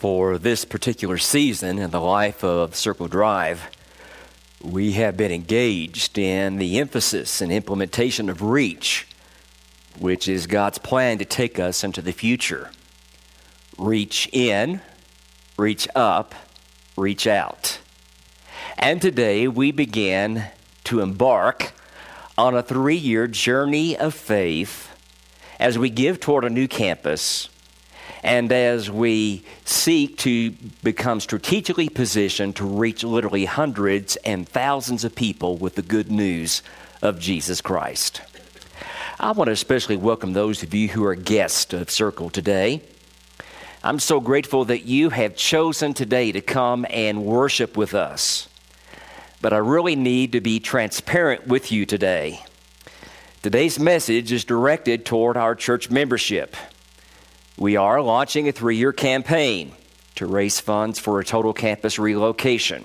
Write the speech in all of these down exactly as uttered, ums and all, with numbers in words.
For this particular season in the life of Circle Drive, we have been engaged in the emphasis and implementation of REACH, which is God's plan to take us into the future. Reach in, reach up, reach out. And today we begin to embark on a three-year journey of faith as we give toward a new campus and as we seek to become strategically positioned to reach literally hundreds and thousands of people with the good news of Jesus Christ. I want to especially welcome those of you who are guests of Circle today. I'm so grateful that you have chosen today to come and worship with us. But I really need to be transparent with you today. Today's message is directed toward our church membership. We are launching a three-year campaign to raise funds for a total campus relocation.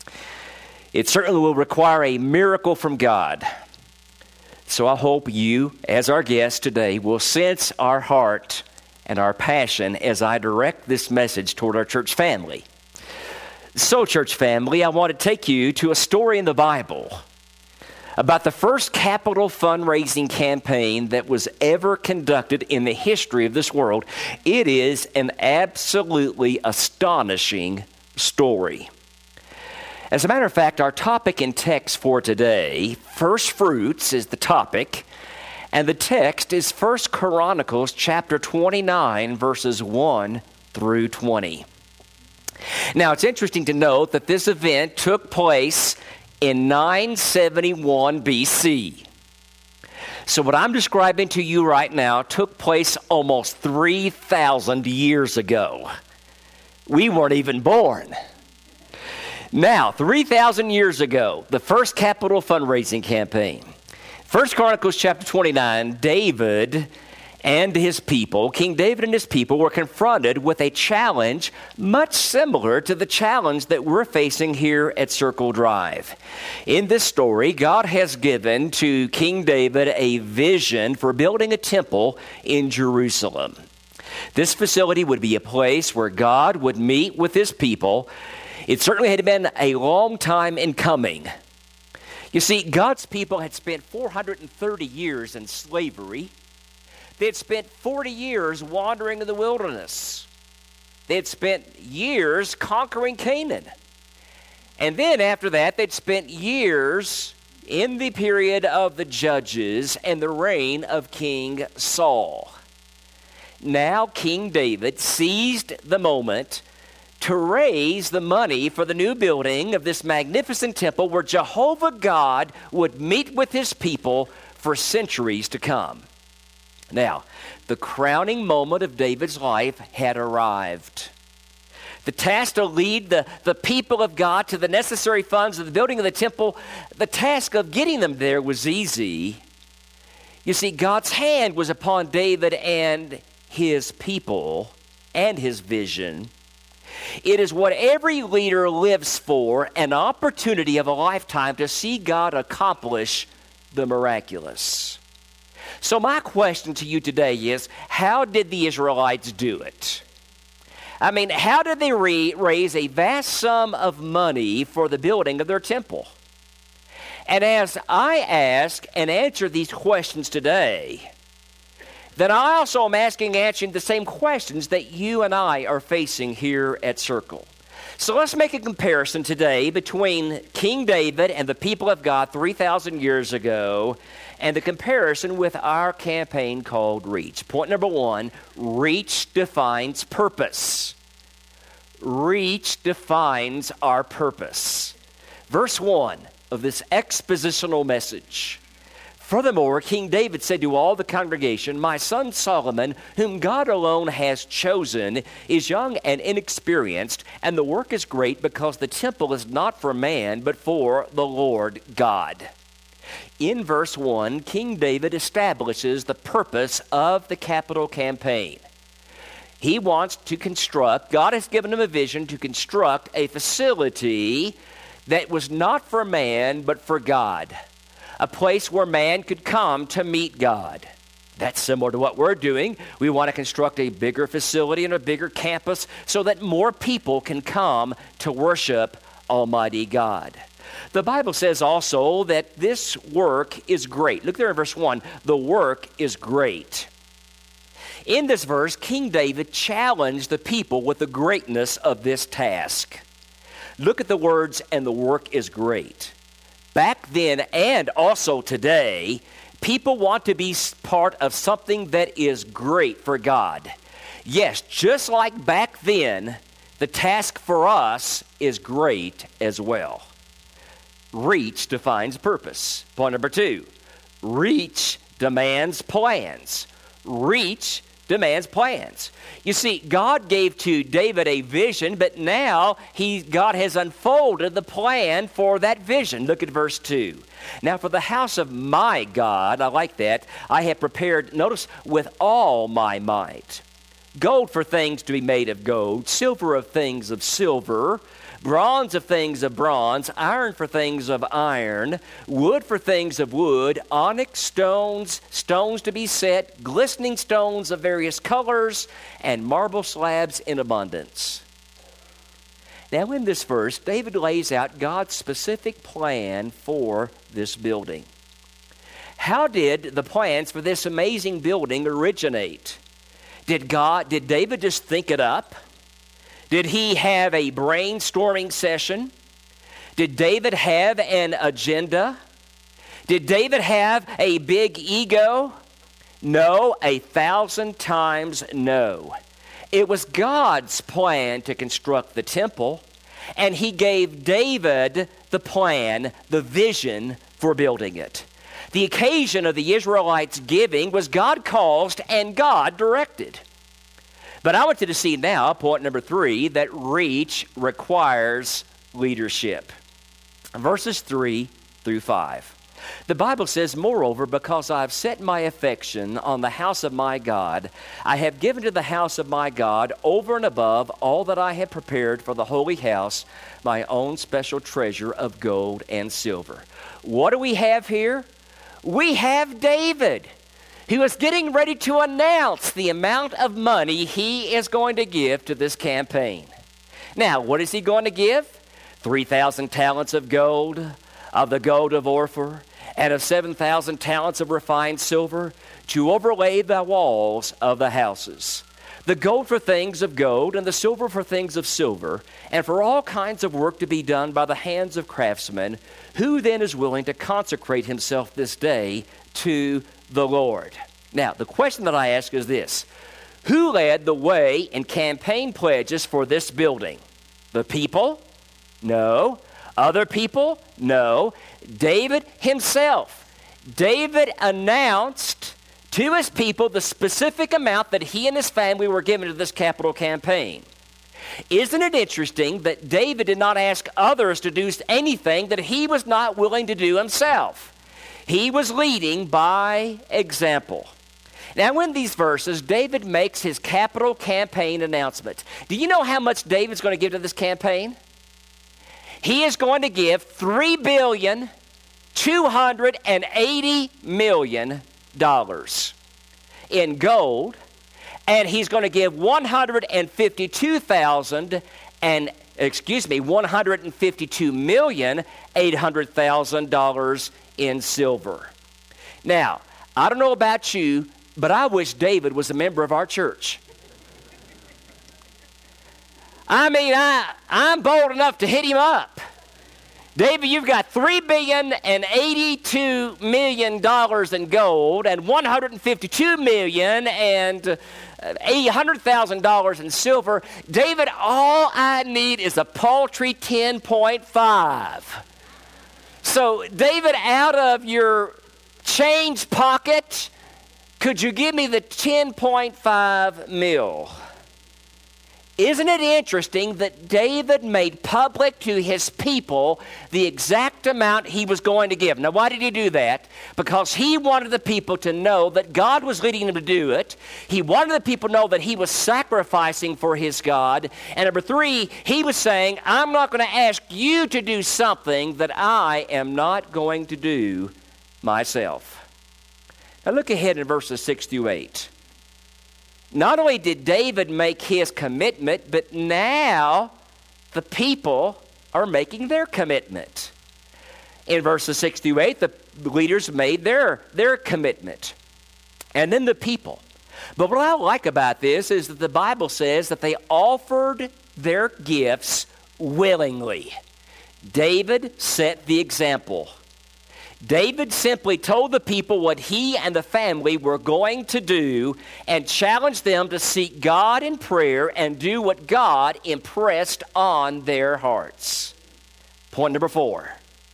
It certainly will require a miracle from God. So I hope you, as our guest today, will sense our heart and our passion as I direct this message toward our church family. So, church family, I want to take you to a story in the Bible about the first capital fundraising campaign that was ever conducted in the history of this world. It is an absolutely astonishing story. As a matter of fact, our topic and text for today, First Fruits is the topic, and the text is First Chronicles chapter twenty-nine, verses one through twenty. Now, it's interesting to note that this event took place in nine seventy-one B C. So what I'm describing to you right now took place almost three thousand years ago. We weren't even born. Now, three thousand years ago, the first capital fundraising campaign. First Chronicles chapter twenty-nine, David and his people, King David and his people, were confronted with a challenge much similar to the challenge that we're facing here at Circle Drive. In this story, God has given to King David a vision for building a temple in Jerusalem. This facility would be a place where God would meet with his people. It certainly had been a long time in coming. You see, God's people had spent four hundred thirty years in slavery. They had spent forty years wandering in the wilderness. They had spent years conquering Canaan. And then after that, they'd spent years in the period of the judges and the reign of King Saul. Now King David seized the moment to raise the money for the new building of this magnificent temple where Jehovah God would meet with his people for centuries to come. Now, the crowning moment of David's life had arrived. The task to lead the, the people of God to the necessary funds of the building of the temple, the task of getting them there was easy. You see, God's hand was upon David and his people and his vision. It is what every leader lives for, an opportunity of a lifetime to see God accomplish the miraculous. So my question to you today is, how did the Israelites do it? I mean, how did they re- raise a vast sum of money for the building of their temple? And as I ask and answer these questions today, then I also am asking and answering the same questions that you and I are facing here at Circle. So let's make a comparison today between King David and the people of God three thousand years ago and the comparison with our campaign called REACH. Point number one, REACH defines purpose. REACH defines our purpose. Verse one of this expositional message. Furthermore, King David said to all the congregation, "My son Solomon, whom God alone has chosen, is young and inexperienced, and the work is great because the temple is not for man, but for the Lord God." In verse one, King David establishes the purpose of the capital campaign. He wants to construct, God has given him a vision to construct a facility that was not for man, but for God. A place where man could come to meet God. That's similar to what we're doing. We want to construct a bigger facility and a bigger campus so that more people can come to worship Almighty God. The Bible says also that this work is great. Look there in verse one. The work is great. In this verse, King David challenged the people with the greatness of this task. Look at the words, and the work is great. Back then and also today, people want to be part of something that is great for God. Yes, just like back then, the task for us is great as well. Reach defines purpose. Point number two, reach demands plans. Reach demands plans. You see, God gave to David a vision, but now he, God has unfolded the plan for that vision. Look at verse two. Now for the house of my God, I like that, I have prepared, notice, with all my might. Gold for things to be made of gold, silver of things of silver, bronze of things of bronze, iron for things of iron, wood for things of wood, onyx stones, stones to be set, glistening stones of various colors, and marble slabs in abundance. Now in this verse, David lays out God's specific plan for this building. How did the plans for this amazing building originate? Did God, did David just think it up? Did he have a brainstorming session? Did David have an agenda? Did David have a big ego? No, a thousand times no. It was God's plan to construct the temple, and he gave David the plan, the vision for building it. The occasion of the Israelites' giving was God caused and God directed. But I want you to see now, point number three, that reach requires leadership. Verses three through five. The Bible says, moreover, because I have set my affection on the house of my God, I have given to the house of my God over and above all that I have prepared for the holy house, my own special treasure of gold and silver. What do we have here? We have David, who is getting ready to announce the amount of money he is going to give to this campaign. Now, what is he going to give? three thousand talents of gold, of the gold of Ophir, and of seven thousand talents of refined silver to overlay the walls of the houses. The gold for things of gold, and the silver for things of silver, and for all kinds of work to be done by the hands of craftsmen. Who then is willing to consecrate himself this day to the Lord? Now, the question that I ask is this. Who led the way in campaign pledges for this building? The people? No. Other people? No. David himself. David announced to his people the specific amount that he and his family were given to this capital campaign. Isn't it interesting that David did not ask others to do anything that he was not willing to do himself? He was leading by example. Now, in these verses, David makes his capital campaign announcement. Do you know how much David's going to give to this campaign? He is going to give three billion two hundred eighty million dollars in gold, and he's going to give one hundred fifty-two thousand and excuse me, one hundred fifty-two million eight hundred thousand dollars in silver. Now, I don't know about you, but I wish David was a member of our church. I mean, I, I'm bold enough to hit him up. David, you've got three billion eighty-two million dollars in gold and one hundred fifty-two million dollars and eight hundred thousand dollars in silver. David, all I need is a paltry ten point five. So, David, out of your change pocket, could you give me the ten point five mil? Isn't it interesting that David made public to his people the exact amount he was going to give? Now, why did he do that? Because he wanted the people to know that God was leading him to do it. He wanted the people to know that he was sacrificing for his God. And number three, he was saying, I'm not going to ask you to do something that I am not going to do myself. Now look ahead in verses six through eight. Not only did David make his commitment, but now the people are making their commitment. In verses six through eight, the leaders made their, their commitment. And then the people. But what I like about this is that the Bible says that they offered their gifts willingly. David set the example. David simply told the people what he and the family were going to do and challenged them to seek God in prayer and do what God impressed on their hearts. Point number four.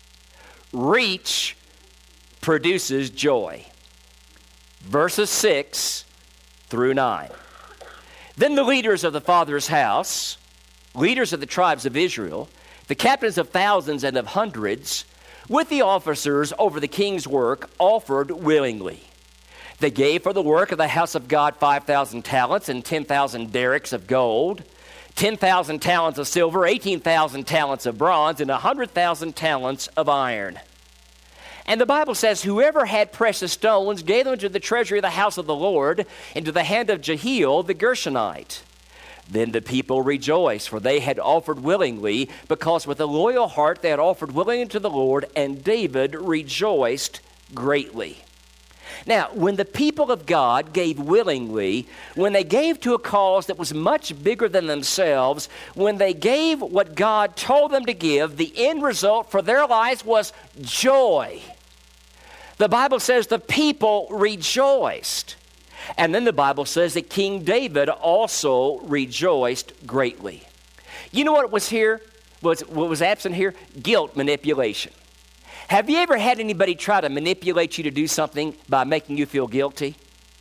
Reach produces joy. Verses six through nine. Then the leaders of the father's house, leaders of the tribes of Israel, the captains of thousands and of hundreds, with the officers over the king's work, offered willingly. They gave for the work of the house of God five thousand talents and ten thousand derricks of gold, ten thousand talents of silver, eighteen thousand talents of bronze, and one hundred thousand talents of iron. And the Bible says, whoever had precious stones gave them to the treasury of the house of the Lord, into the hand of Jehiel the Gershonite. Then the people rejoiced, for they had offered willingly, because with a loyal heart they had offered willingly to the Lord, and David rejoiced greatly. Now, when the people of God gave willingly, when they gave to a cause that was much bigger than themselves, when they gave what God told them to give, the end result for their lives was joy. The Bible says the people rejoiced. And then the Bible says that King David also rejoiced greatly. You know what was here? Was, what was absent here? Guilt manipulation. Have you ever had anybody try to manipulate you to do something by making you feel guilty?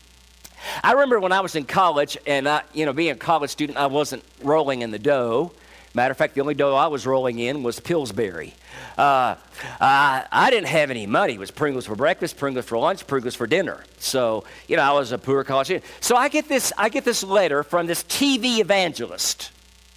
I remember when I was in college, and I, you know, being a college student, I wasn't rolling in the dough. Matter of fact, the only dough I was rolling in was Pillsbury. Uh, I, I didn't have any money. It was Pringles for breakfast, Pringles for lunch, Pringles for dinner. So, you know, I was a poor college student. So I get this, I get this letter from this T V evangelist.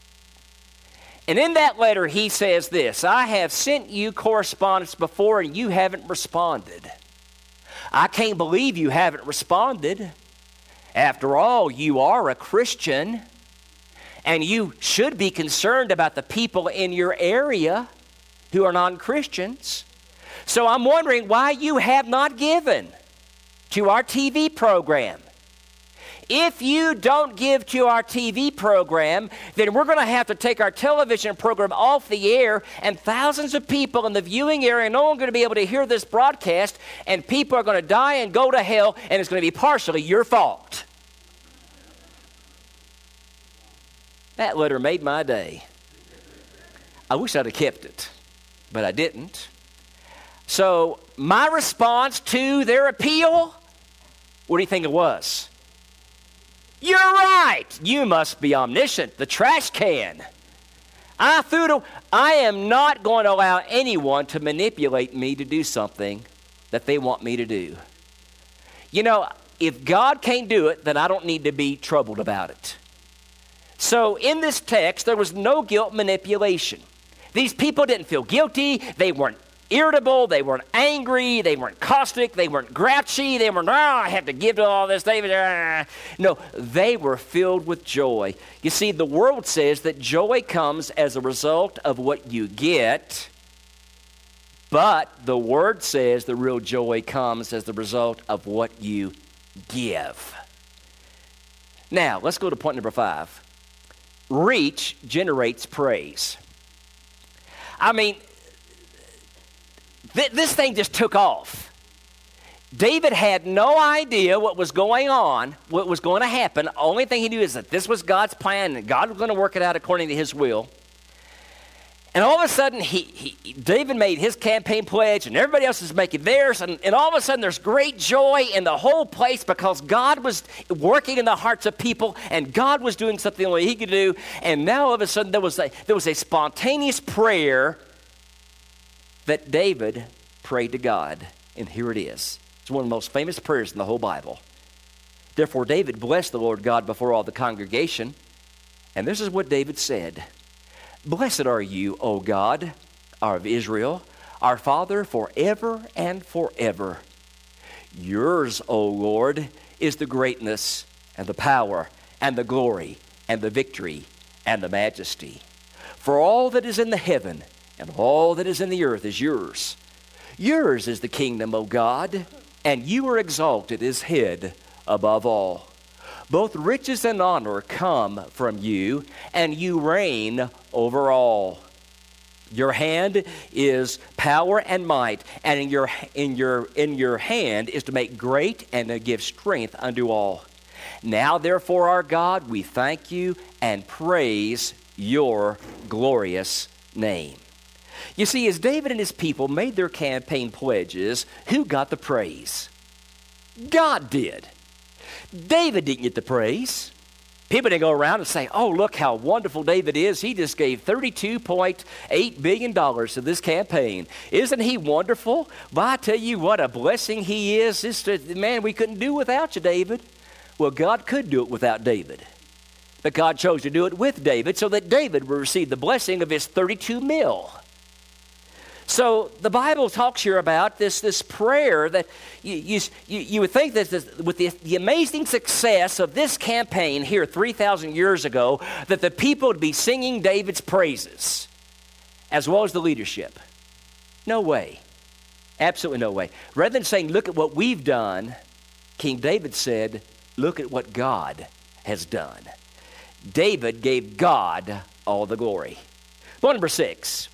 And in that letter, he says this: I have sent you correspondence before and you haven't responded. I can't believe you haven't responded. After all, you are a Christian, and you should be concerned about the people in your area who are non-Christians. So I'm wondering why you have not given to our T V program. If you don't give to our T V program, then we're going to have to take our television program off the air, and thousands of people in the viewing area are no longer going to be able to hear this broadcast, and people are going to die and go to hell, and it's going to be partially your fault. That letter made my day. I wish I'd have kept it, but I didn't. So my response to their appeal, what do you think it was? You're right. You must be omniscient. The trash can. I threw it. I am not going to allow anyone to manipulate me to do something that they want me to do. You know, if God can't do it, then I don't need to be troubled about it. So in this text, there was no guilt manipulation. These people didn't feel guilty. They weren't irritable. They weren't angry. They weren't caustic. They weren't grouchy. They weren't, oh, I have to give to all this. David. No, they were filled with joy. You see, the world says that joy comes as a result of what you get, but the Word says the real joy comes as the result of what you give. Now, let's go to point number five. Reach generates praise. I mean, th- this thing just took off. David had no idea what was going on, what was going to happen. The only thing he knew is that this was God's plan and God was going to work it out according to his will. And all of a sudden, he, he, David made his campaign pledge, and everybody else is making theirs. And, and all of a sudden, there's great joy in the whole place because God was working in the hearts of people, and God was doing something only he could do. And now, all of a sudden, there was a, there was a spontaneous prayer that David prayed to God. And here it is. It's one of the most famous prayers in the whole Bible. Therefore, David blessed the Lord God before all the congregation. And this is what David said. Blessed are you, O God, our of Israel, our Father, forever and forever. Yours, O Lord, is the greatness and the power and the glory and the victory and the majesty. For all that is in the heaven and all that is in the earth is yours. Yours is the kingdom, O God, and you are exalted as head above all. Both riches and honor come from you, and you reign over all. Your hand is power and might, and in your in your in your hand is to make great and to give strength unto all. Now, therefore, our God, we thank you and praise your glorious name. You see, as David and his people made their campaign pledges, who got the praise? God did. David didn't get the praise. People didn't go around and say, oh, look how wonderful David is. He just gave thirty-two point eight billion dollars to this campaign. Isn't he wonderful? Well, I tell you what, a blessing he is. This, man, we couldn't do without you, David. Well, God could do it without David. But God chose to do it with David so that David would receive the blessing of his thirty-two mil. So the Bible talks here about this, this prayer that you, you, you would think that this, with the, the amazing success of this campaign here three thousand years ago, that the people would be singing David's praises as well as the leadership. No way. Absolutely no way. Rather than saying, look at what we've done, King David said, look at what God has done. David gave God all the glory. Point number six.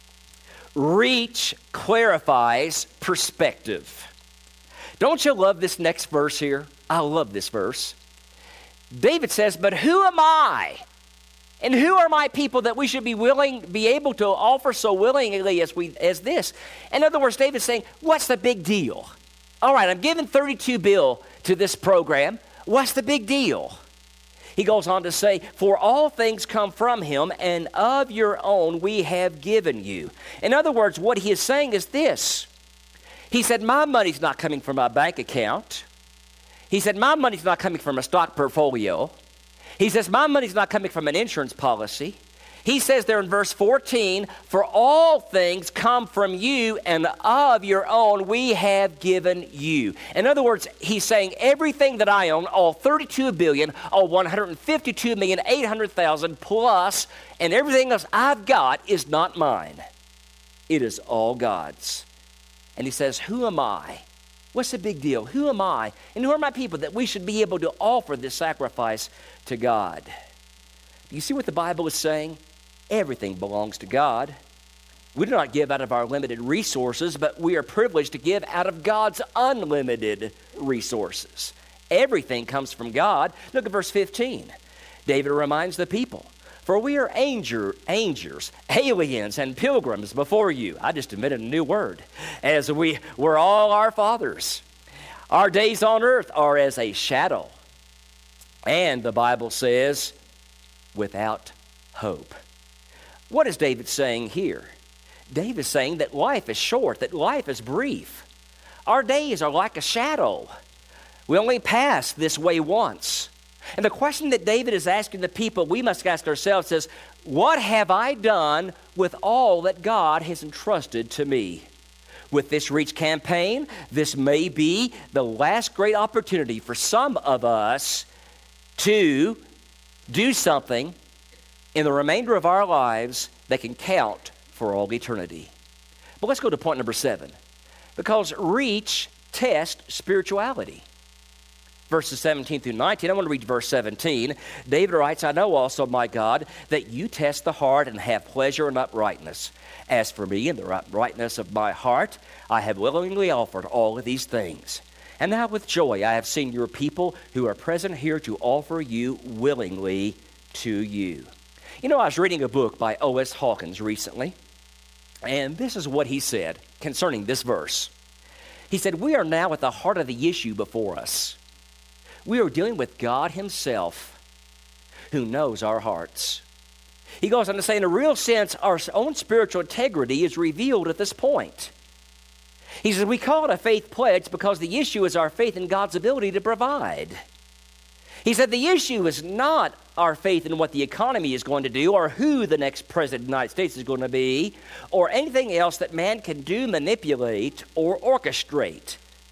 Reach clarifies perspective. Don't you love this next verse here? I love this verse. David says, but who am I? And who are my people that we should be willing, be able to offer so willingly as we as this? In other words, David's saying, what's the big deal? All right, I'm giving thirty-two bill to this program. What's the big deal? He goes on to say, for all things come from him, and of your own we have given you. In other words, what he is saying is this. He said, my money's not coming from my bank account. He said, my money's not coming from a stock portfolio. He says, my money's not coming from an insurance policy. He says there in verse fourteen, for all things come from you, and of your own we have given you. In other words, he's saying everything that I own, all thirty-two billion, all one hundred fifty-two million eight hundred thousand plus, and everything else I've got is not mine. It is all God's. And he says, who am I? What's the big deal? Who am I? And who are my people that we should be able to offer this sacrifice to God? Do you see what the Bible is saying? Everything belongs to God. We do not give out of our limited resources, but we are privileged to give out of God's unlimited resources. Everything comes from God. Look at verse fifteen. David reminds the people, for we are angel, angels, aliens, and pilgrims before you. I just invented a new word. As we were all our fathers. Our days on earth are as a shadow. And the Bible says, without hope. What is David saying here? David is saying that life is short, that life is brief. Our days are like a shadow. We only pass this way once. And the question that David is asking the people, we must ask ourselves is, what have I done with all that God has entrusted to me? With this Reach campaign, this may be the last great opportunity for some of us to do something in the remainder of our lives that can count for all eternity. But let's go to point number seven. Because Reach tests spirituality. Verses seventeen through nineteen, I want to read verse seventeen. David writes, I know also, my God, that you test the heart and have pleasure in uprightness. As for me, in the uprightness of my heart, I have willingly offered all of these things. And now with joy I have seen your people who are present here to offer you willingly to you. You know, I was reading a book by O S Hawkins recently, and this is what he said concerning this verse. He said, we are now at the heart of the issue before us. We are dealing with God himself, who knows our hearts. He goes on to say, in a real sense, our own spiritual integrity is revealed at this point. He says, we call it a faith pledge because the issue is our faith in God's ability to provide. He said the issue is not our faith in what the economy is going to do or who the next president of the United States is going to be or anything else that man can do, manipulate, or orchestrate.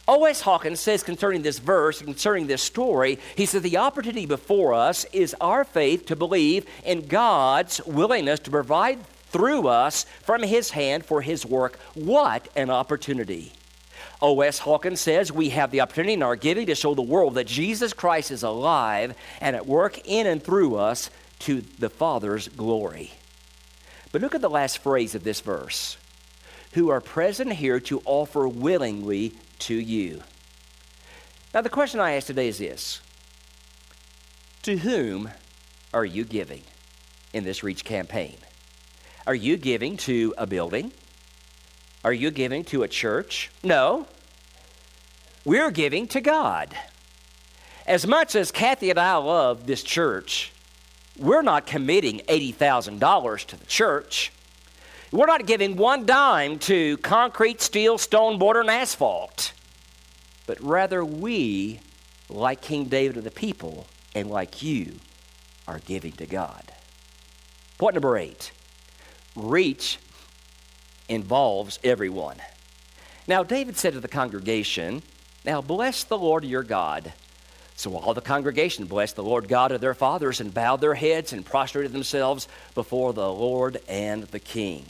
O S Hawkins says concerning this verse, concerning this story, he says the opportunity before us is our faith to believe in God's willingness to provide through us from his hand for his work. What an opportunity. O S Hawkins says we have the opportunity in our giving to show the world that Jesus Christ is alive and at work in and through us to the Father's glory. But look at the last phrase of this verse. Who are present here to offer willingly to you. Now the question I ask today is this. To whom are you giving in this Reach campaign? Are you giving to a building? Are you giving to a church? No. We're giving to God. As much as Kathy and I love this church, we're not committing eighty thousand dollars to the church. We're not giving one dime to concrete, steel, stone, mortar, and asphalt. But rather we, like King David and the people, and like you, are giving to God. Point number eight. Reach involves everyone. Now David said to the congregation, now bless the Lord your God. So all the congregation blessed the Lord God of their fathers and bowed their heads and prostrated themselves before the Lord and the King.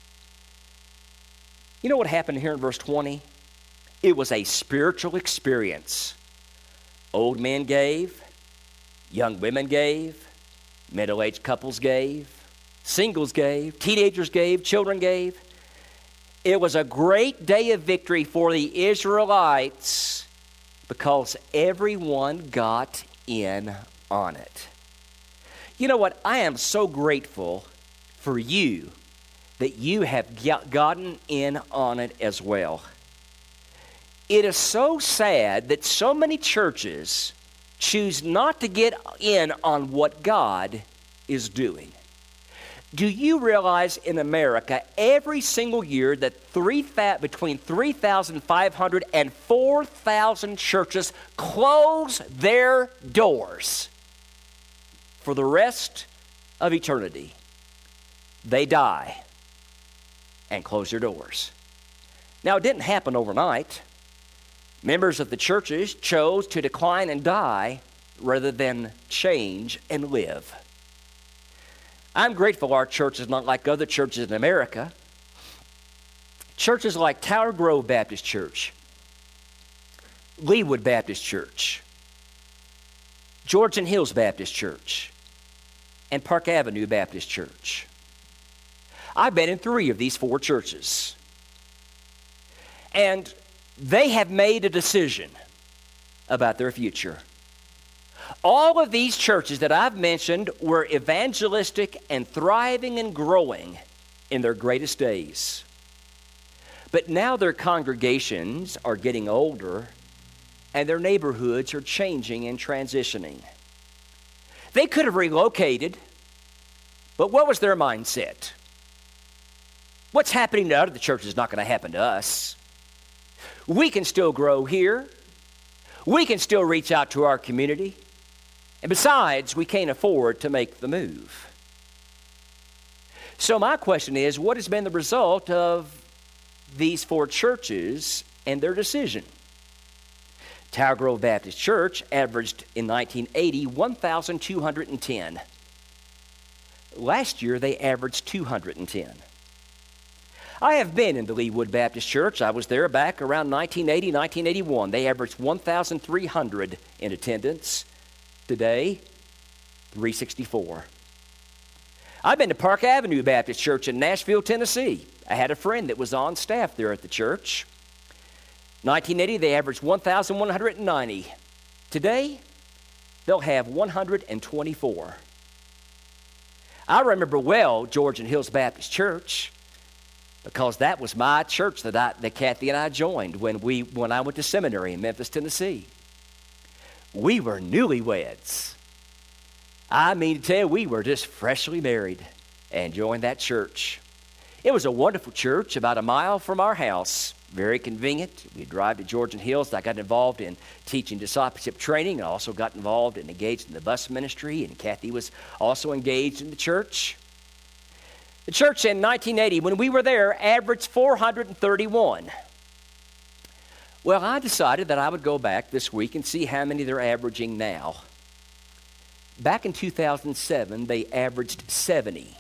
You know what happened here in verse twenty? It was a spiritual experience. Old men gave, young women gave, middle-aged couples gave, singles gave, teenagers gave, children gave. It was a great day of victory for the Israelites because everyone got in on it. You know what? I am so grateful for you that you have gotten in on it as well. It is so sad that so many churches choose not to get in on what God is doing. Do you realize in America every single year that three th- between three thousand five hundred and four thousand churches close their doors for the rest of eternity? They die and close their doors. Now, it didn't happen overnight. Members of the churches chose to decline and die rather than change and live. I'm grateful our church is not like other churches in America. Churches like Tower Grove Baptist Church, Leewood Baptist Church, Georgian Hills Baptist Church, and Park Avenue Baptist Church. I've been in three of these four churches. And they have made a decision about their future. All of these churches that I've mentioned were evangelistic and thriving and growing in their greatest days. But now their congregations are getting older and their neighborhoods are changing and transitioning. They could have relocated, but what was their mindset? What's happening to other churches is not going to happen to us. We can still grow here. We can still reach out to our community. And besides, we can't afford to make the move. So my question is, what has been the result of these four churches and their decision? Tower Grove Baptist Church averaged in nineteen eighty one thousand two hundred ten. Last year, they averaged two hundred ten. I have been in the Leewood Baptist Church. I was there back around nineteen eighty, nineteen eighty-one. They averaged one thousand three hundred in attendance. Today, three sixty-four. I've been to Park Avenue Baptist Church in Nashville, Tennessee. I had a friend that was on staff there at the church. nineteen eighty, they averaged one thousand one hundred ninety. Today, they'll have one hundred twenty-four. I remember well Georgian Hills Baptist Church, because that was my church that I, that Kathy and I joined when we when I went to seminary in Memphis, Tennessee. We were newlyweds. I mean to tell you, we were just freshly married and joined that church. It was a wonderful church about a mile from our house. Very convenient. We'd drive to Georgian Hills. I got involved in teaching discipleship training. I also got involved and engaged in the bus ministry, and Kathy was also engaged in the church. The church in nineteen eighty, when we were there, averaged four hundred thirty-one. Well, I decided that I would go back this week and see how many they're averaging now. Back in two thousand seven, they averaged seventy.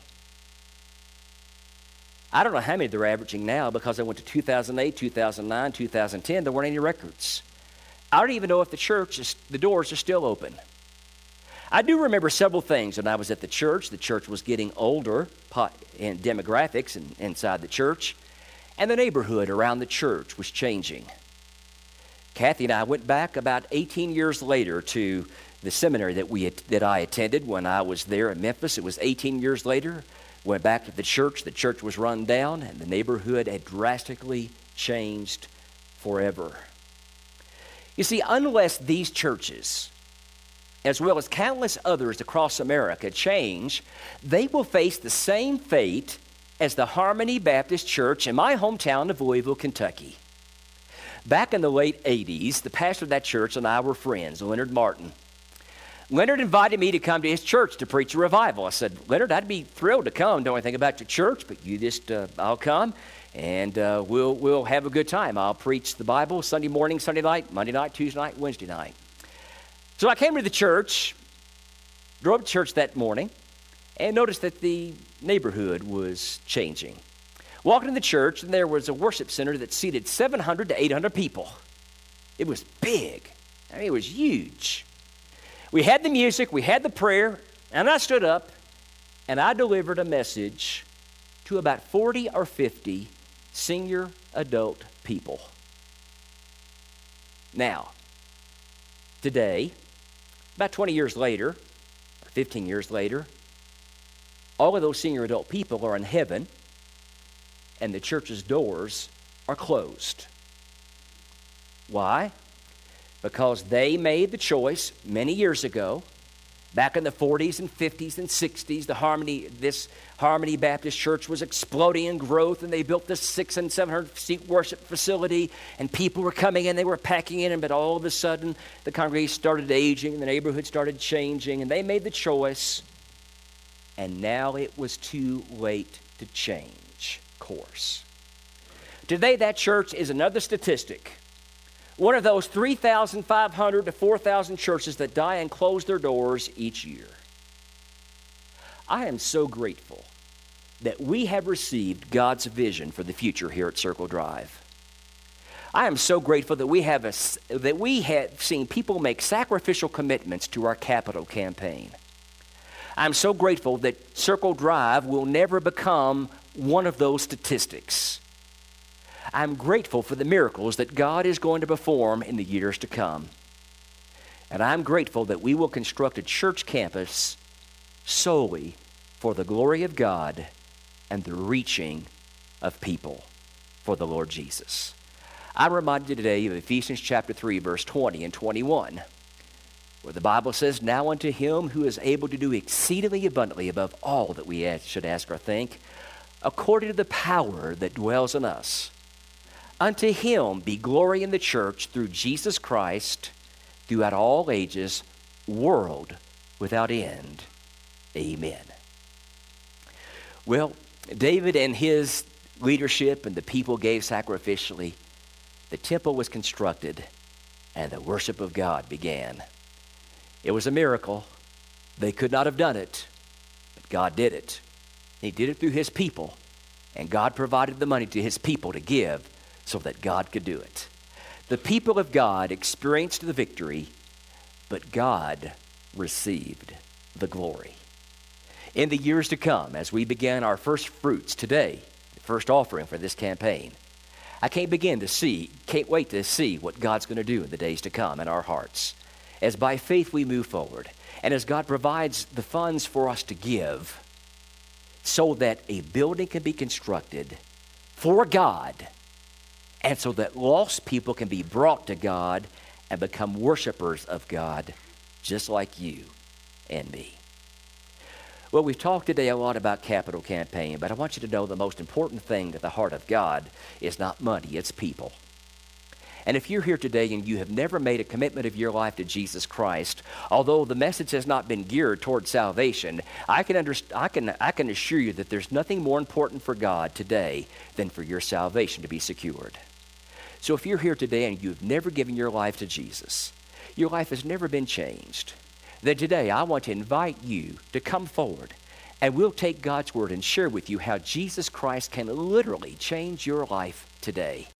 I don't know how many they're averaging now because I went to two thousand eight, two thousand nine, two thousand ten. There weren't any records. I don't even know if the church, is, the doors are still open. I do remember several things when I was at the church. The church was getting older in demographics and inside the church, and the neighborhood around the church was changing. Kathy and I went back about eighteen years later to the seminary that we that I attended when I was there in Memphis. It was eighteen years later. Went back to the church. The church was run down, and the neighborhood had drastically changed forever. You see, unless these churches, as well as countless others across America, change, they will face the same fate as the Harmony Baptist Church in my hometown of Louisville, Kentucky. Back in the late eighties, the pastor of that church and I were friends, Leonard Martin. Leonard invited me to come to his church to preach a revival. I said, Leonard, I'd be thrilled to come. Don't know anything about your church, but you just, uh, I'll come, and uh, we'll we'll have a good time. I'll preach the Bible Sunday morning, Sunday night, Monday night, Tuesday night, Wednesday night. So I came to the church, drove to church that morning, and noticed that the neighborhood was changing. Walked in the church, and there was a worship center that seated seven hundred to eight hundred people. It was big. I mean, it was huge. We had the music, we had the prayer, and I stood up, and I delivered a message to about forty or fifty senior adult people. Now, today, about twenty years later, or fifteen years later, all of those senior adult people are in heaven, and the church's doors are closed. Why? Because they made the choice many years ago, back in the forties and fifties and sixties, the Harmony, this Harmony Baptist Church was exploding in growth, and they built this six and seven hundred seat worship facility, and people were coming in, they were packing in, but all of a sudden the congregation started aging, and the neighborhood started changing, and they made the choice, and now it was too late to change course. Today, that church is another statistic. One of those three thousand five hundred to four thousand churches that die and close their doors each year. I am so grateful that we have received God's vision for the future here at Circle Drive. I am so grateful that we have a, that we have seen people make sacrificial commitments to our capital campaign. I'm so grateful that Circle Drive will never become one of those statistics. I'm grateful for the miracles that God is going to perform in the years to come. And I'm grateful that we will construct a church campus solely for the glory of God and the reaching of people for the Lord Jesus. I'm reminded today of Ephesians chapter three, verse twenty and twenty-one, where the Bible says, "Now unto him who is able to do exceedingly abundantly above all that we should ask or think, according to the power that dwells in us. Unto him be glory in the church through Jesus Christ, throughout all ages, world without end. Amen." Well, David and his leadership and the people gave sacrificially. The temple was constructed, and the worship of God began. It was a miracle. They could not have done it, but God did it. He did it through his people, and God provided the money to his people to give so that God could do it. The people of God experienced the victory, but God received the glory. In the years to come, as we begin our first fruits today, the first offering for this campaign, I can't begin to see, can't wait to see what God's going to do in the days to come in our hearts. As by faith we move forward, and as God provides the funds for us to give, so that a building can be constructed for God, and so that lost people can be brought to God and become worshipers of God, just like you and me. Well, we've talked today a lot about capital campaign, but I want you to know the most important thing to the heart of God is not money, it's people. And if you're here today and you have never made a commitment of your life to Jesus Christ, although the message has not been geared toward salvation, I can, underst- I can, I can assure you that there's nothing more important for God today than for your salvation to be secured. So if you're here today and you've never given your life to Jesus, your life has never been changed, then today I want to invite you to come forward and we'll take God's word and share with you how Jesus Christ can literally change your life today.